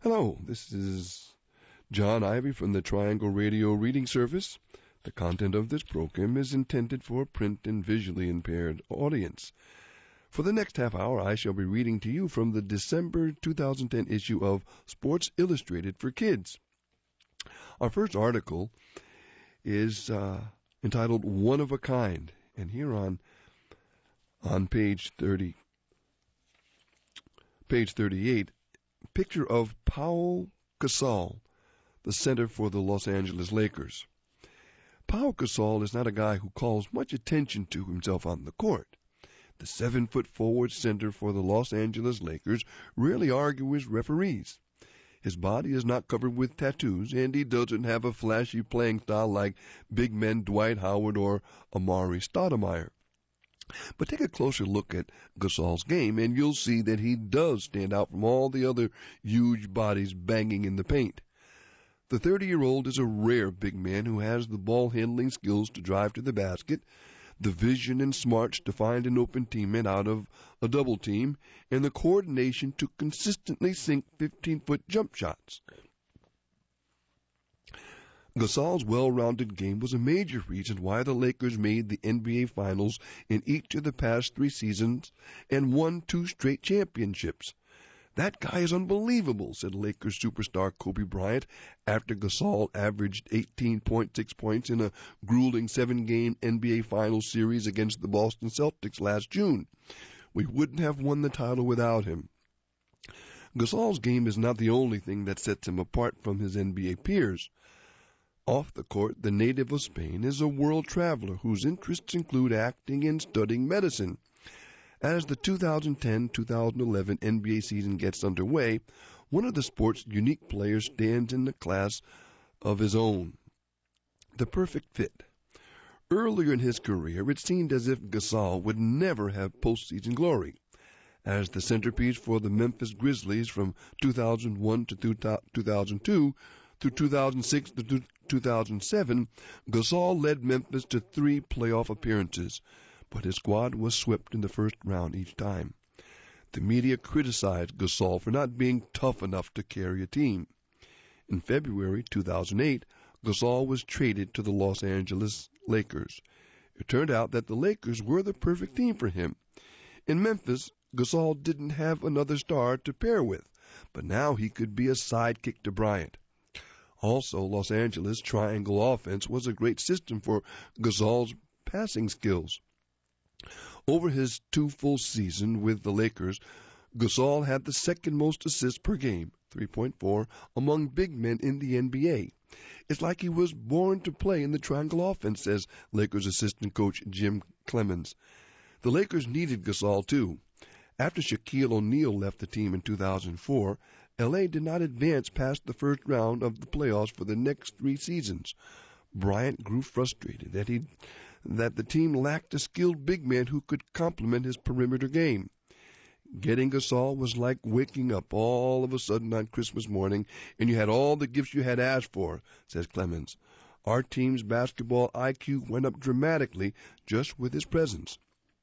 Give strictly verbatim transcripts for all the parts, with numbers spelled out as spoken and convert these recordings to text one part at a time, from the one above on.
Hello, this is John Ivy from the Triangle Radio Reading Service. The content of this program is intended for a print and visually impaired audience. For the next half hour, I shall be reading to you from the December two thousand ten issue of Sports Illustrated for Kids. Our first article is uh, entitled One of a Kind, and here on on page thirty, page thirty-eight, picture of Pau Gasol, the center for the Los Angeles Lakers. Pau Gasol is not a guy who calls much attention to himself on the court. The seven-foot forward center for the Los Angeles Lakers rarely argues referees. His body is not covered with tattoos, and he doesn't have a flashy playing style like big men Dwight Howard or Amari Stoudemire. But take a closer look at Gasol's game, and you'll see that he does stand out from all the other huge bodies banging in the paint. The thirty-year-old is a rare big man who has the ball-handling skills to drive to the basket, the vision and smarts to find an open teammate out of a double team, and the coordination to consistently sink fifteen-foot jump shots. Gasol's well-rounded game was a major reason why the Lakers made the N B A Finals in each of the past three seasons and won two straight championships. That guy is unbelievable, said Lakers superstar Kobe Bryant after Gasol averaged eighteen point six points in a grueling seven-game N B A Finals series against the Boston Celtics last June. We wouldn't have won the title without him. Gasol's game is not the only thing that sets him apart from his N B A peers. Off the court, the native of Spain is a world traveler whose interests include acting and studying medicine. As the two thousand ten two thousand eleven N B A season gets underway, one of the sport's unique players stands in the class of his own. The perfect fit. Earlier in his career, it seemed as if Gasol would never have postseason glory. As the centerpiece for the Memphis Grizzlies from two thousand one to two thousand two through two thousand six to two thousand seven, Gasol led Memphis to three playoff appearances, but his squad was swept in the first round each time. The media criticized Gasol for not being tough enough to carry a team. In February two thousand eight, Gasol was traded to the Los Angeles Lakers. It turned out that the Lakers were the perfect team for him. In Memphis, Gasol didn't have another star to pair with, but now he could be a sidekick to Bryant. Also, Los Angeles' triangle offense was a great system for Gasol's passing skills. Over his two full seasons with the Lakers, Gasol had the second most assists per game, three point four, among big men in the N B A. It's like he was born to play in the triangle offense, says Lakers assistant coach Jim Clemens. The Lakers needed Gasol, too. After Shaquille O'Neal left the team in two thousand four, L A did not advance past the first round of the playoffs for the next three seasons. Bryant grew frustrated that he that the team lacked a skilled big man who could complement his perimeter game. Getting Gasol was like waking up all of a sudden on Christmas morning and you had all the gifts you had asked for, says Clemens. Our team's basketball I Q went up dramatically just with his presence.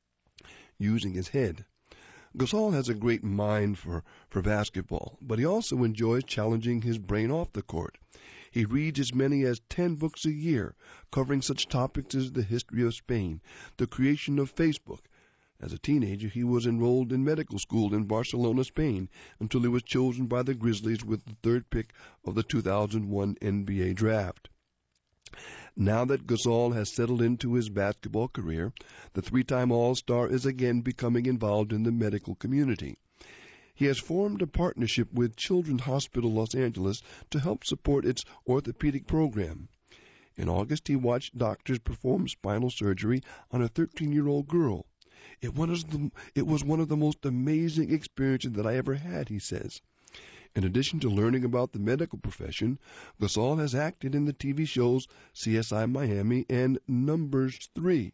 Using his head. Gasol has a great mind for, for basketball, but he also enjoys challenging his brain off the court. He reads as many as ten books a year, covering such topics as the history of Spain, the creation of Facebook. As a teenager, he was enrolled in medical school in Barcelona, Spain, until he was chosen by the Grizzlies with the third pick of the two thousand one N B A draft. Now that Gasol has settled into his basketball career, the three-time All-Star is again becoming involved in the medical community. He has formed a partnership with Children's Hospital Los Angeles to help support its orthopedic program. In August, he watched doctors perform spinal surgery on a thirteen-year-old girl. It was, the, it was one of the most amazing experiences that I ever had, he says. In addition to learning about the medical profession, Gasol has acted in the T V shows C S I Miami and Numbers three.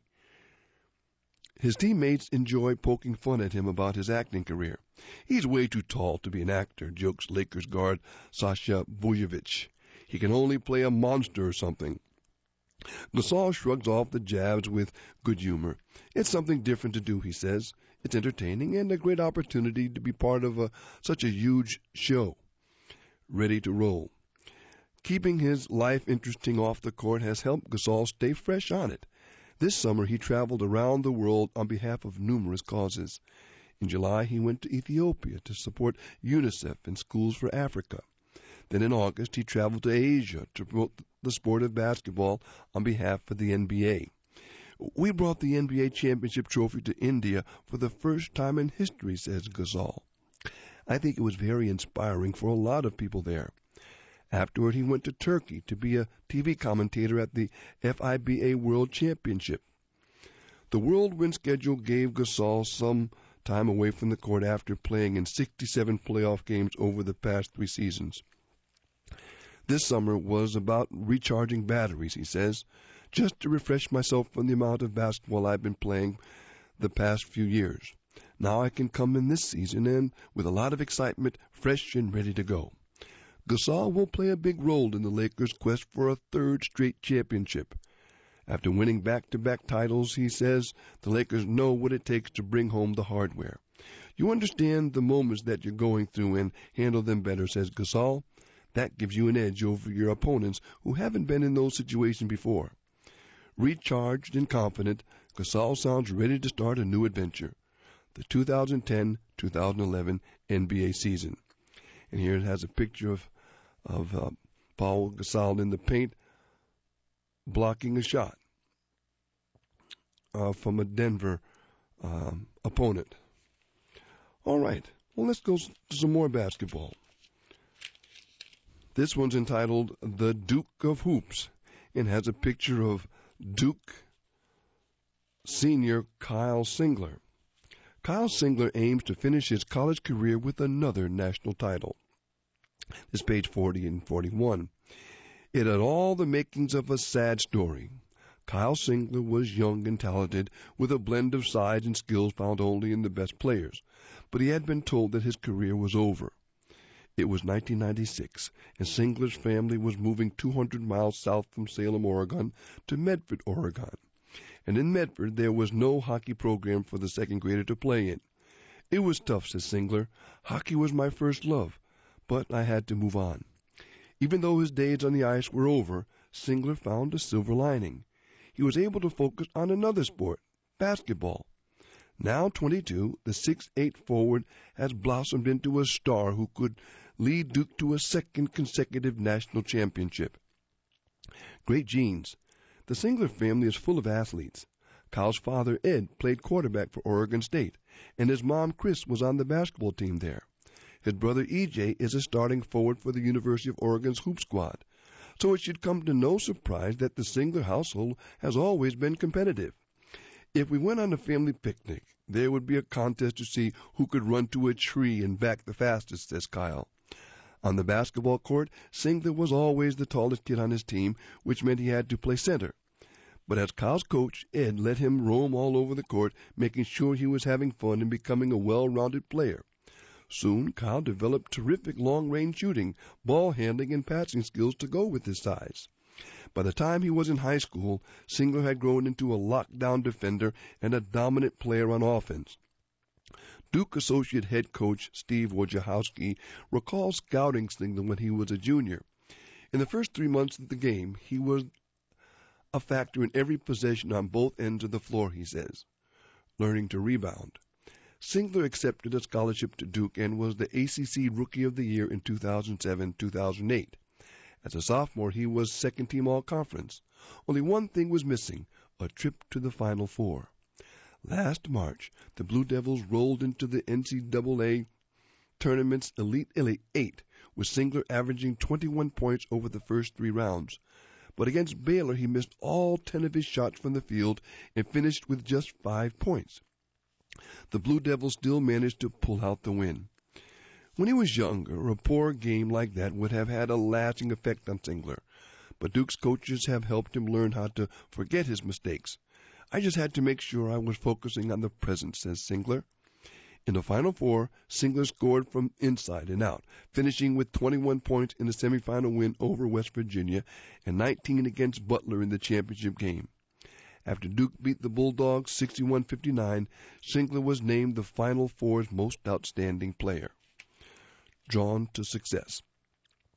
His teammates enjoy poking fun at him about his acting career. He's way too tall to be an actor, jokes Lakers guard Sasha Vujovic. He can only play a monster or something. Gasol shrugs off the jabs with good humor. It's something different to do, he says. It's entertaining and a great opportunity to be part of a, such a huge show. ready to roll. Keeping his life interesting off the court has helped Gasol stay fresh on it. This summer he traveled around the world on behalf of numerous causes. In July he went to Ethiopia to support UNICEF and Schools for Africa. Then in August he traveled to Asia to promote the sport of basketball on behalf of the N B A. We brought the N B A championship trophy to India for the first time in history, says Gasol. I think it was very inspiring for a lot of people there. Afterward, he went to Turkey to be a T V commentator at the F I B A World Championship. The whirlwind schedule gave Gasol some time away from the court after playing in sixty-seven playoff games over the past three seasons. This summer was about recharging batteries, he says, just to refresh myself from the amount of basketball I've been playing the past few years. Now I can come in this season and with a lot of excitement, fresh and ready to go. Gasol will play a big role in the Lakers' quest for a third straight championship. After winning back-to-back titles, he says, the Lakers know what it takes to bring home the hardware. You understand the moments that you're going through and handle them better, says Gasol. That gives you an edge over your opponents who haven't been in those situations before. Recharged and confident, Gasol sounds ready to start a new adventure, the two thousand ten two thousand eleven N B A season. And here it has a picture of, of uh, Paul Gasol in the paint blocking a shot uh, from a Denver um, opponent. All right, well, let's go to some more basketball. This one's entitled The Duke of Hoops and has a picture of Duke senior Kyle Singler. Kyle Singler aims to finish his college career with another national title. This is page forty and forty-one. It had all the makings of a sad story. Kyle Singler was young and talented, with a blend of size and skills found only in the best players, but he had been told that his career was over. It was nineteen ninety-six, and Singler's family was moving two hundred miles south from Salem, Oregon, to Medford, Oregon. And in Medford, there was no hockey program for the second grader to play in. It was tough, says Singler. Hockey was my first love, but I had to move on. Even though his days on the ice were over, Singler found a silver lining. He was able to focus on another sport, basketball. Now twenty-two, the six foot eight forward has blossomed into a star who could lead Duke to a second consecutive national championship. Great genes. The Singler family is full of athletes. Kyle's father, Ed, played quarterback for Oregon State, and his mom, Chris, was on the basketball team there. His brother, E J, is a starting forward for the University of Oregon's Hoop Squad. So it should come to no surprise that the Singler household has always been competitive. If we went on a family picnic, there would be a contest to see who could run to a tree and back the fastest, says Kyle. On the basketball court, Singler was always the tallest kid on his team, which meant he had to play center. But as Kyle's coach, Ed, let him roam all over the court, making sure he was having fun and becoming a well-rounded player. Soon, Kyle developed terrific long-range shooting, ball handling, and passing skills to go with his size. By the time he was in high school, Singler had grown into a lockdown defender and a dominant player on offense. Duke Associate Head Coach Steve Wojciechowski recalls scouting Singler when he was a junior. In the first three months of the game, he was a factor in every possession on both ends of the floor, he says, learning to rebound. Singler accepted a scholarship to Duke and was the A C C Rookie of the Year in two thousand seven two thousand eight. As a sophomore, he was second-team All-Conference. Only one thing was missing, a trip to the Final Four. Last March, the Blue Devils rolled into the N C double A tournament's Elite Eight, with Singler averaging twenty-one points over the first three rounds. But against Baylor, he missed all ten of his shots from the field and finished with just five points. The Blue Devils still managed to pull out the win. When he was younger, a poor game like that would have had a lasting effect on Singler, but Duke's coaches have helped him learn how to forget his mistakes. I just had to make sure I was focusing on the present, says Singler. In the Final Four, Singler scored from inside and out, finishing with twenty-one points in the semifinal win over West Virginia and nineteen against Butler in the championship game. After Duke beat the Bulldogs sixty-one fifty-nine, Singler was named the Final Four's most outstanding player. Drawn to success.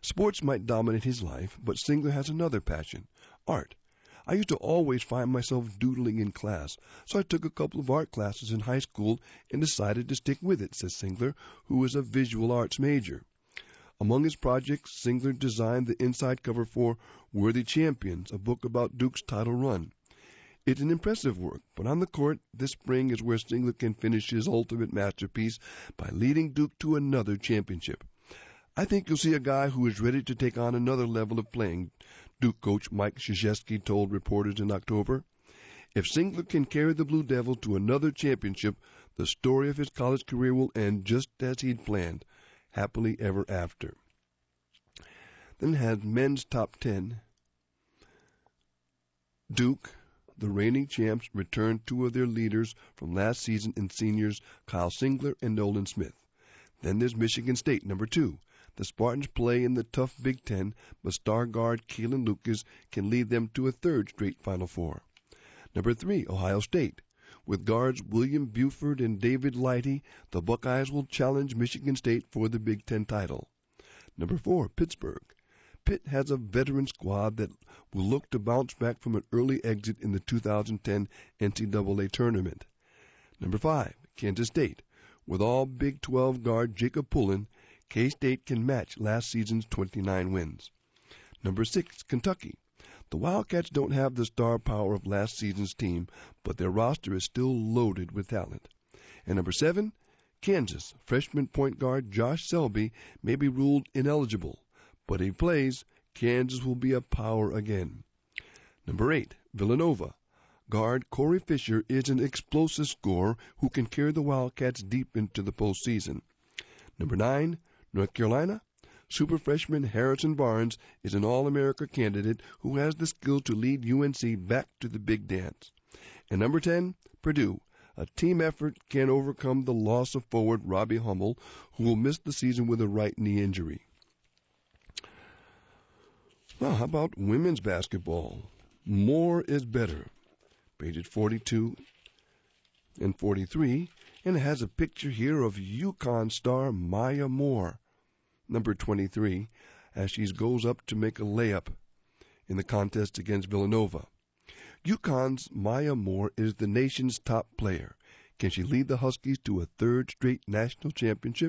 Sports might dominate his life, but Singler has another passion, art. I used to always find myself doodling in class, so I took a couple of art classes in high school and decided to stick with it, says Singler, who is a visual arts major. Among his projects, Singler designed the inside cover for Worthy Champions, a book about Duke's title run. It's an impressive work, but on the court this spring is where Singler can finish his ultimate masterpiece by leading Duke to another championship. I think you'll see a guy who is ready to take on another level of playing, Duke coach Mike Krzyzewski told reporters in October. If Singler can carry the Blue Devil to another championship, the story of his college career will end just as he'd planned, happily ever after. Then had men's top ten. Duke, the reigning champs, returned two of their leaders from last season in seniors Kyle Singler and Nolan Smith. Then there's Michigan State, number two. The Spartans play in the tough Big Ten, but star guard Keelan Lucas can lead them to a third straight Final Four. Number three, Ohio State. With guards William Buford and David Lighty, the Buckeyes will challenge Michigan State for the Big Ten title. Number four, Pittsburgh. Pitt has a veteran squad that will look to bounce back from an early exit in the two thousand ten N C double A tournament. Number five, Kansas State. With all Big twelve guard Jacob Pullen, K-State can match last season's twenty-nine wins. Number six, Kentucky. The Wildcats don't have the star power of last season's team, but their roster is still loaded with talent. And number seven, Kansas. Freshman point guard Josh Selby may be ruled ineligible, but if he plays, Kansas will be a power again. Number eight, Villanova. Guard Corey Fisher is an explosive scorer who can carry the Wildcats deep into the postseason. Number nine, North Carolina. Super freshman Harrison Barnes is an All-America candidate who has the skill to lead U N C back to the big dance. And number ten, Purdue. A team effort can overcome the loss of forward Robbie Hummel, who will miss the season with a right knee injury. Well, how about women's basketball? More is better. Pages forty-two and forty-three, and it has a picture here of UConn star Maya Moore, number twenty-three, as she goes up to make a layup in the contest against Villanova. UConn's Maya Moore is the nation's top player. Can she lead the Huskies to a third straight national championship?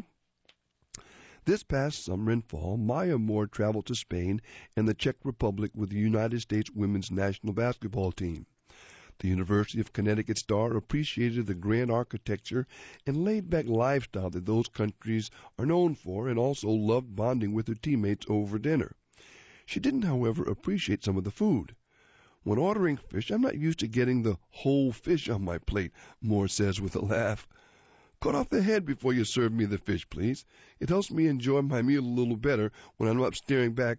This past summer and fall, Maya Moore traveled to Spain and the Czech Republic with the United States women's national basketball team. The University of Connecticut star appreciated the grand architecture and laid-back lifestyle that those countries are known for, and also loved bonding with her teammates over dinner. She didn't, however, appreciate some of the food. When ordering fish, I'm not used to getting the whole fish on my plate, Moore says with a laugh. Cut off the head before you serve me the fish, please. It helps me enjoy my meal a little better when I'm not staring back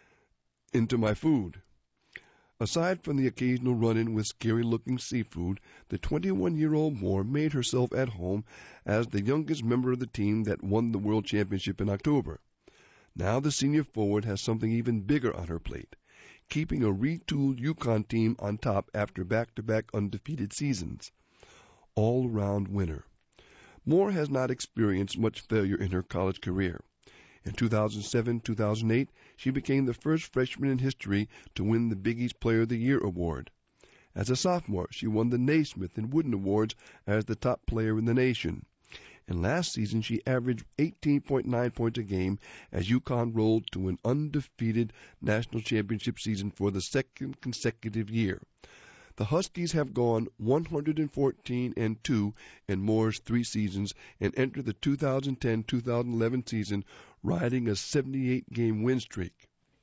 into my food. Aside from the occasional run-in with scary-looking seafood, the twenty-one-year-old Moore made herself at home as the youngest member of the team that won the World Championship in October. Now the senior forward has something even bigger on her plate, keeping a retooled UConn team on top after back-to-back undefeated seasons. All-around winner. Moore has not experienced much failure in her college career. In two thousand seven two thousand eight, she became the first freshman in history to win the Big East Player of the Year award. As a sophomore, she won the Naismith and Wooden Awards as the top player in the nation. And last season, she averaged eighteen point nine points a game as UConn rolled to an undefeated national championship season for the second consecutive year. The Huskies have gone one hundred fourteen and two in Moore's three seasons and entered the two thousand ten two thousand eleven season riding a seventy-eight game win streak.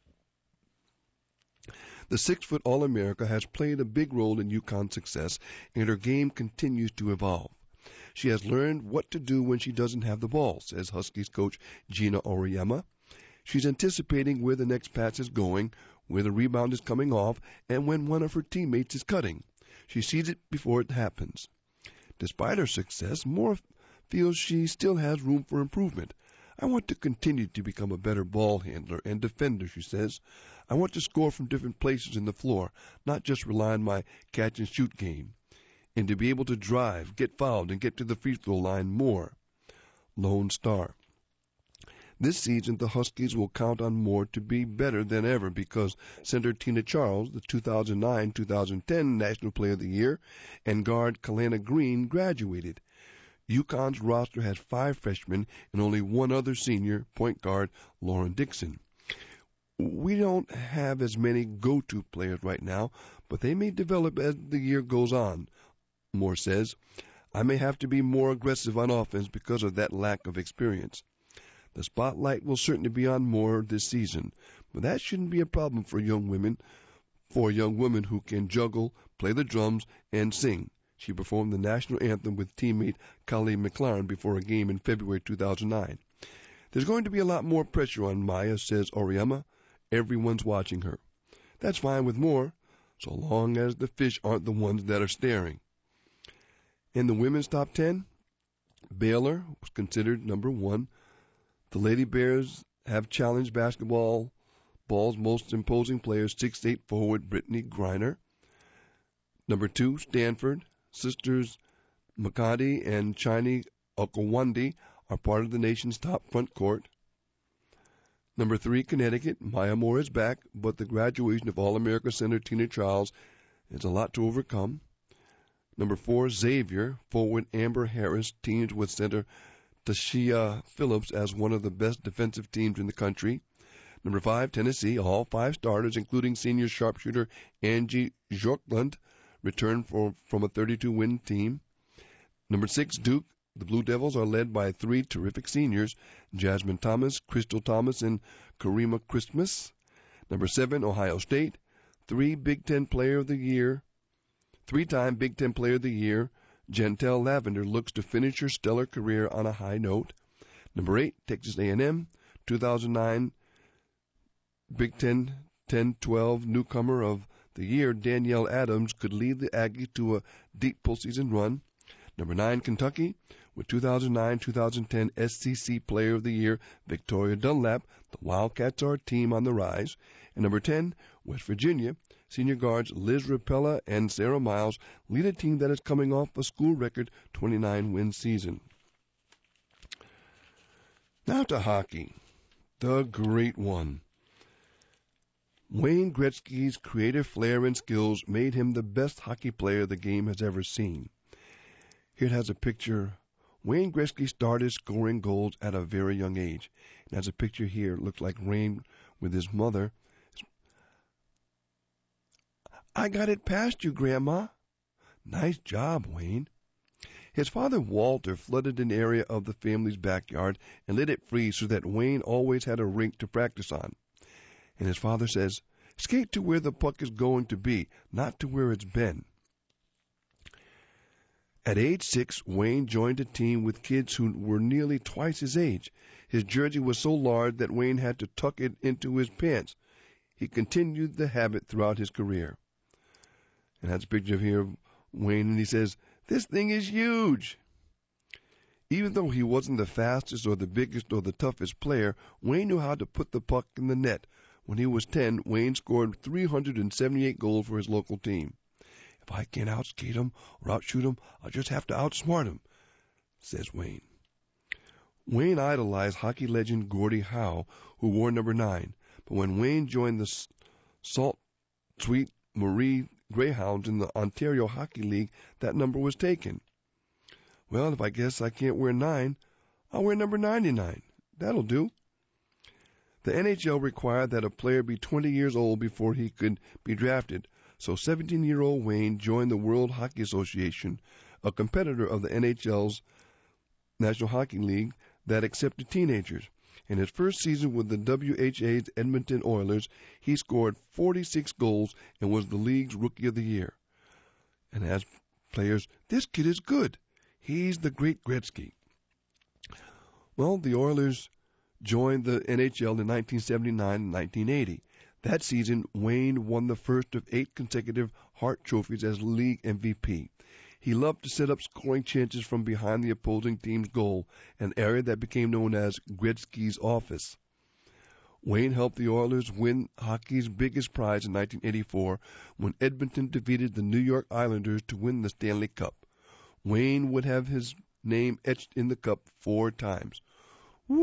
The six-foot All-America has played a big role in UConn's success, and her game continues to evolve. She has learned what to do when she doesn't have the ball, says Huskies coach Gina Auriemma. She's anticipating where the next pass is going, where the rebound is coming off, and when one of her teammates is cutting. She sees it before it happens. Despite her success, Moore feels she still has room for improvement. I want to continue to become a better ball handler and defender, she says. I want to score from different places in the floor, not just rely on my catch-and-shoot game. And to be able to drive, get fouled, and get to the free throw line more. Lone Star. This season, the Huskies will count on Moore to be better than ever because center Tina Charles, the two thousand nine two thousand ten National Player of the Year, and guard Kalana Green graduated. UConn's roster has five freshmen and only one other senior, point guard Lauren Dixon. We don't have as many go-to players right now, but they may develop as the year goes on, Moore says. I may have to be more aggressive on offense because of that lack of experience. The spotlight will certainly be on Moore this season, but that shouldn't be a problem for young women, for a young woman who can juggle, play the drums, and sing. She performed the national anthem with teammate Kali McLaren before a game in February two thousand nine. There's going to be a lot more pressure on Maya, says Auriemma. Everyone's watching her. That's fine with Moore, so long as the fish aren't the ones that are staring. In the women's top ten, Baylor was considered number one. The Lady Bears have challenged basketball ball's most imposing player, six foot eight forward Brittany Griner. Number two, Stanford. Sisters Makati and Chini Okawandi are part of the nation's top front court. Number three, Connecticut. Maya Moore is back, but the graduation of All-America center Tina Charles is a lot to overcome. Number four, Xavier. Forward Amber Harris teams with center Tashia Phillips as one of the best defensive teams in the country. Number five, Tennessee. All five starters, including senior sharpshooter Angie Jorklund, returned for, from a thirty-two win team. Number six, Duke. The Blue Devils are led by three terrific seniors, Jasmine Thomas, Crystal Thomas, and Karima Christmas. Number seven, Ohio State. Three Big Ten Player of the Year, three-time Big Ten Player of the Year, Jantel Lavender looks to finish her stellar career on a high note. Number eight, Texas A and M, two thousand nine Big Ten ten twelve newcomer of the year, Danielle Adams, could lead the Aggies to a deep postseason run. Number nine, Kentucky, with two thousand nine two thousand ten S C C Player of the Year, Victoria Dunlap. The Wildcats are a team on the rise. And number ten, West Virginia. Senior guards Liz Rapella and Sarah Miles lead a team that is coming off a school record twenty-nine win season. Now to hockey, the great one. Wayne Gretzky's creative flair and skills made him the best hockey player the game has ever seen. Here it has a picture. Wayne Gretzky started scoring goals at a very young age. It has a picture here. It looks like Wayne with his mother. I got it past you, Grandma. Nice job, Wayne. His father, Walter, flooded an area of the family's backyard and let it freeze so that Wayne always had a rink to practice on. And his father says, skate to where the puck is going to be, not to where it's been. At age six, Wayne joined a team with kids who were nearly twice his age. His jersey was so large that Wayne had to tuck it into his pants. He continued the habit throughout his career. And that's a picture of here of Wayne, and he says, this thing is huge. Even though he wasn't the fastest or the biggest or the toughest player, Wayne knew how to put the puck in the net. When he was ten, Wayne scored three hundred seventy-eight goals for his local team. If I can't outskate him or outshoot him, I'll just have to outsmart him, says Wayne. Wayne idolized hockey legend Gordie Howe, who wore number nine. But when Wayne joined the Sault Ste. Marie Greyhounds in the Ontario Hockey League, that number was taken. Well, if I guess I can't wear nine, I'll wear number ninety-nine. That'll do. The N H L required that a player be twenty years old before he could be drafted, so seventeen-year-old Wayne joined the World Hockey Association, a competitor of the N H L's National Hockey League that accepted teenagers. In his first season with the W H A's Edmonton Oilers, he scored forty-six goals and was the league's Rookie of the Year. And as players, this kid is good. He's the great Gretzky. Well, the Oilers joined the N H L in nineteen seventy-nine and nineteen eighty. That season, Wayne won the first of eight consecutive Hart trophies as league M V P. He loved to set up scoring chances from behind the opposing team's goal, an area that became known as Gretzky's office. Wayne helped the Oilers win hockey's biggest prize in nineteen eighty-four when Edmonton defeated the New York Islanders to win the Stanley Cup. Wayne would have his name etched in the cup four times. Woo!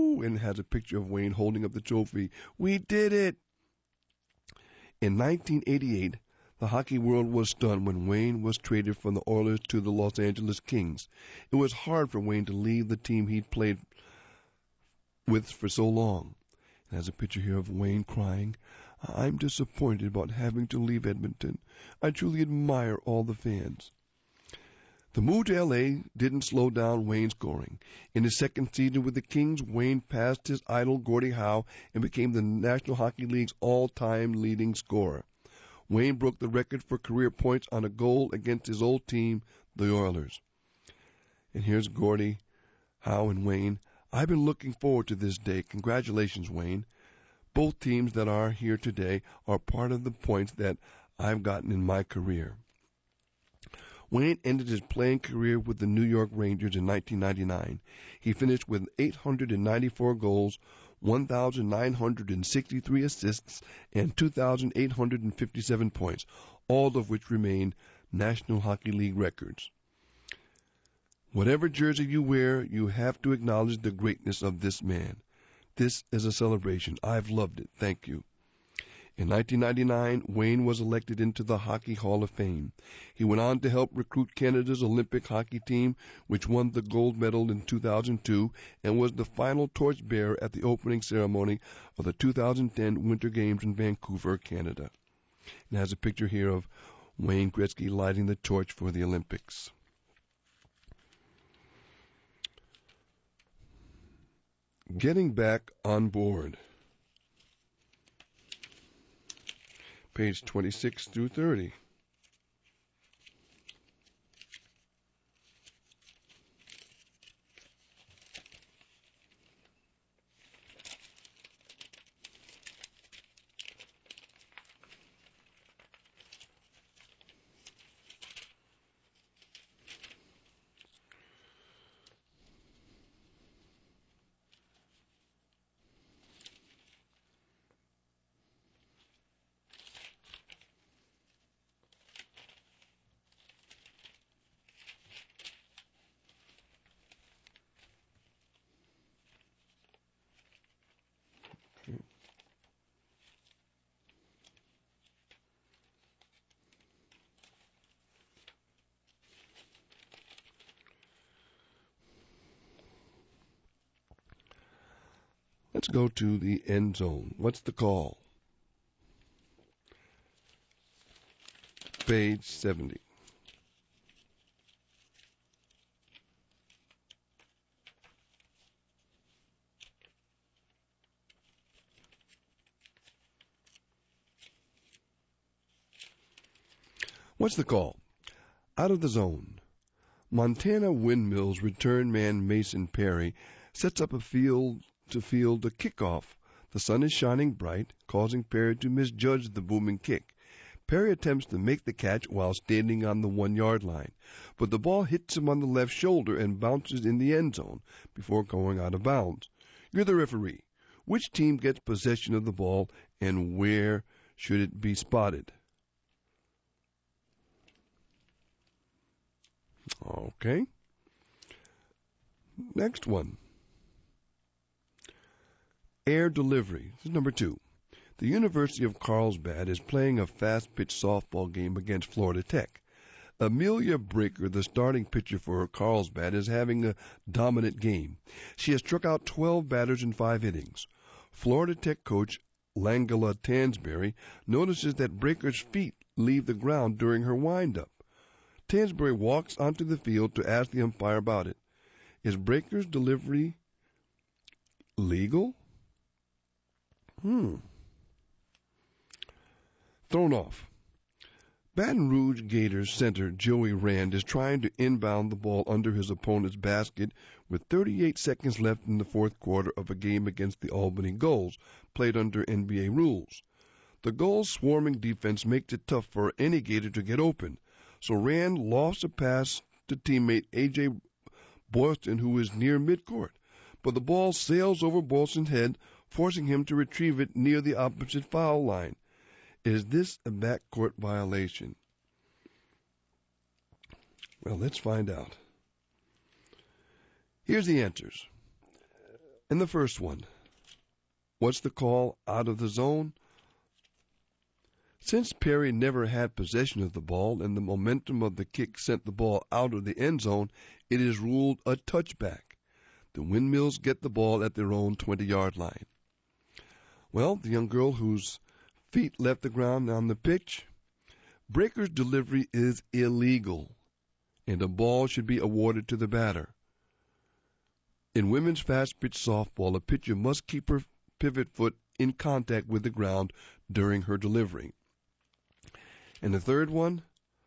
Woo! And it has a picture of Wayne holding up the trophy. We did it! In nineteen eighty-eight, the hockey world was stunned when Wayne was traded from the Oilers to the Los Angeles Kings. It was hard for Wayne to leave the team he'd played with for so long. It has a picture here of Wayne crying. I'm disappointed about having to leave Edmonton. I truly admire all the fans. The move to L A didn't slow down Wayne's scoring. In his second season with the Kings, Wayne passed his idol Gordie Howe and became the National Hockey League's all-time leading scorer. Wayne broke the record for career points on a goal against his old team, the Oilers. And here's Gordie Howe and Wayne. I've been looking forward to this day. Congratulations, Wayne. Both teams that are here today are part of the points that I've gotten in my career. Wayne ended his playing career with the New York Rangers in nineteen ninety-nine. He finished with eight hundred ninety-four goals, one thousand nine hundred sixty-three assists, and two thousand eight hundred fifty-seven points, all of which remain National Hockey League records. Whatever jersey you wear, you have to acknowledge the greatness of this man. This is a celebration. I've loved it. Thank you. In nineteen ninety-nine, Wayne was elected into the Hockey Hall of Fame. He went on to help recruit Canada's Olympic hockey team, which won the gold medal in two thousand two and was the final torchbearer at the opening ceremony of the two thousand ten Winter Games in Vancouver, Canada. It has a picture here of Wayne Gretzky lighting the torch for the Olympics. Getting back on board. Page twenty-six through thirty. Let's go to the end zone. What's the call? Page seventy. What's the call? Out of the zone. Montana Windmills return man Mason Perry sets up a field to field a kickoff. The sun is shining bright, causing Perry to misjudge the booming kick. Perry attempts to make the catch while standing on the one-yard line, but the ball hits him on the left shoulder and bounces in the end zone before going out of bounds. You're the referee. Which team gets possession of the ball, and where should it be spotted? Okay. Next one. Air delivery. This is number two. The University of Carlsbad is playing a fast-pitch softball game against Florida Tech. Amelia Breaker, the starting pitcher for Carlsbad, is having a dominant game. She has struck out twelve batters in five innings. Florida Tech coach Langela Tansberry notices that Breaker's feet leave the ground during her windup. Tansberry walks onto the field to ask the umpire about it. Is Breaker's delivery legal? Hmm. Thrown off. Baton Rouge Gators center Joey Rand is trying to inbound the ball under his opponent's basket with thirty-eight seconds left in the fourth quarter of a game against the Albany Gulls, played under N B A rules. The Gulls' swarming defense makes it tough for any Gator to get open, so Rand lofts a pass to teammate A J Boylston, who is near midcourt, but the ball sails over Boylston's head, forcing him to retrieve it near the opposite foul line. Is this a backcourt violation? Well, let's find out. Here's the answers. And the first one, what's the call? Out of the zone? Since Perry never had possession of the ball and the momentum of the kick sent the ball out of the end zone, it is ruled a touchback. The Windmills get the ball at their own twenty-yard line. Well, the young girl whose feet left the ground on the pitch, breaker's delivery is illegal, and a ball should be awarded to the batter. In women's fast-pitch softball, a pitcher must keep her pivot foot in contact with the ground during her delivery. And the third one,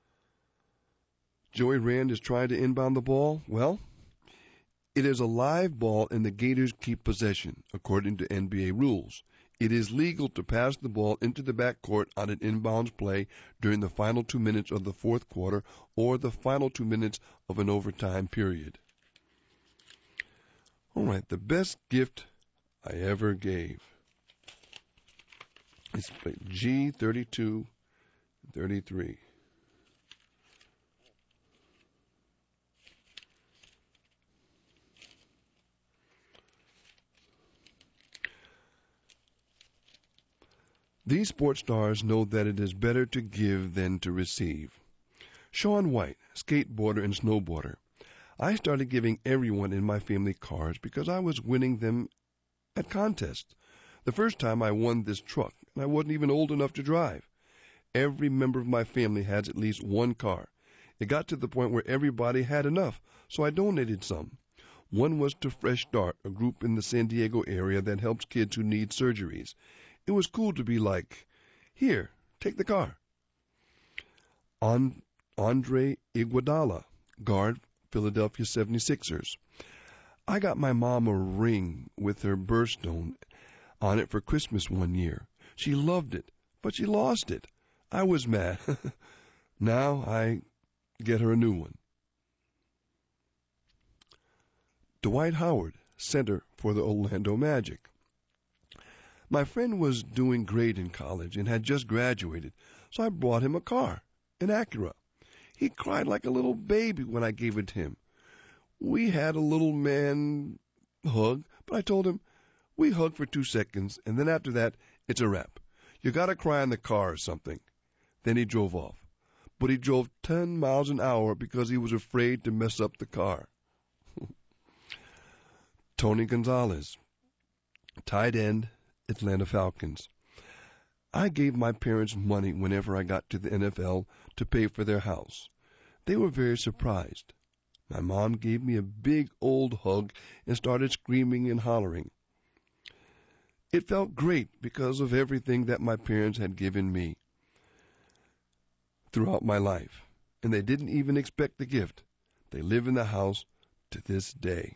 Joey Rand is trying to inbound the ball. Well, it is a live ball and the Gators keep possession, according to N B A rules. It is legal to pass the ball into the backcourt on an inbounds play during the final two minutes of the fourth quarter or the final two minutes of an overtime period. All right, the best gift I ever gave. It's G thirty-two thirty-three. These sports stars know that it is better to give than to receive. Shaun White, skateboarder and snowboarder. I started giving everyone in my family cars because I was winning them at contests. The first time I won this truck, and I wasn't even old enough to drive. Every member of my family has at least one car. It got to the point where everybody had enough, so I donated some. One was to Fresh Start, a group in the San Diego area that helps kids who need surgeries. It was cool to be like, here, take the car. On Andre Iguodala, guard, Philadelphia seventy-sixers. I got my mom a ring with her birthstone on it for Christmas one year. She loved it, but she lost it. I was mad. Now I get her a new one. Dwight Howard, center for the Orlando Magic. My friend was doing great in college and had just graduated, so I brought him a car, an Acura. He cried like a little baby when I gave it to him. We had a little man hug, but I told him, we hug for two seconds, and then after that, it's a wrap. You gotta cry in the car or something. Then he drove off. But he drove ten miles an hour because he was afraid to mess up the car. Tony Gonzalez, tight end, Atlanta Falcons. I gave my parents money whenever I got to the N F L to pay for their house. They were very surprised. My mom gave me a big old hug and started screaming and hollering. It felt great because of everything that my parents had given me throughout my life, and they didn't even expect the gift. They live in the house to this day.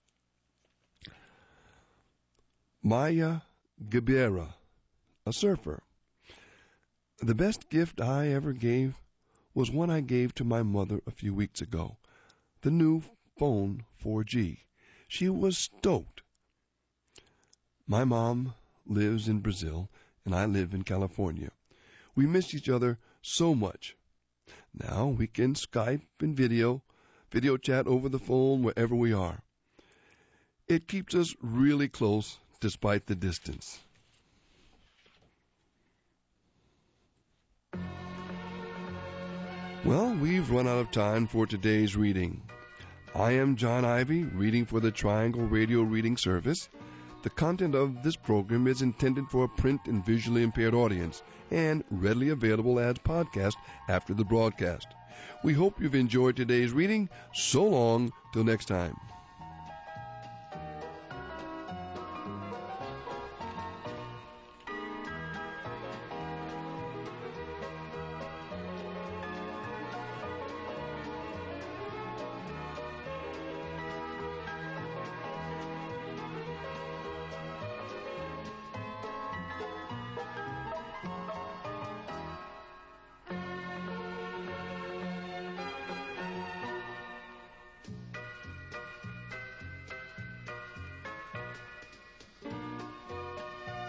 Maya Gabera, a surfer. The best gift I ever gave was one I gave to my mother a few weeks ago, the new phone four G. She was stoked. My mom lives in Brazil, and I live in California. We miss each other so much. Now we can Skype and video, video chat over the phone wherever we are. It keeps us really close despite the distance. Well, we've run out of time for today's reading. I am John Ivy, reading for the Triangle Radio Reading Service. The content of this program is intended for a print and visually impaired audience and readily available as podcast after the broadcast. We hope you've enjoyed today's reading. So long, till next time.